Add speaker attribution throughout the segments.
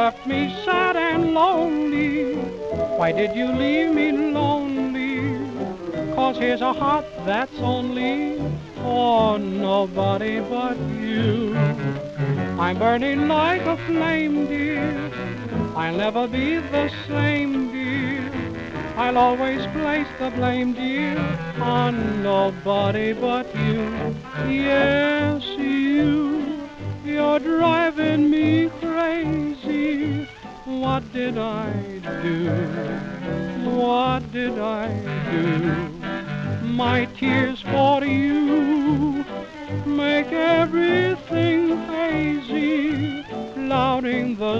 Speaker 1: left me sad and lonely. Why did you leave me lonely? 'Cause here's a heart that's only for nobody but you. I'm burning like a flame, dear. I'll never be the same, dear. I'll always place the blame, dear, on nobody but you. Yes, you're driving me crazy. What did I do? What did I do? My tears for you make everything hazy, clouding the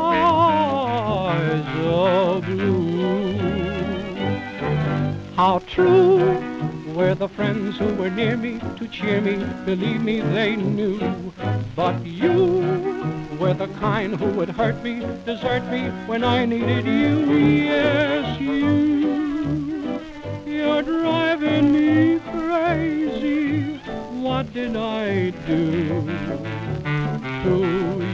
Speaker 1: skies of blue. How true were the friends who were near me to cheer me, believe me they knew. But you were the kind who would hurt me, desert me when I needed you. Yes, you're driving me crazy. What did I do to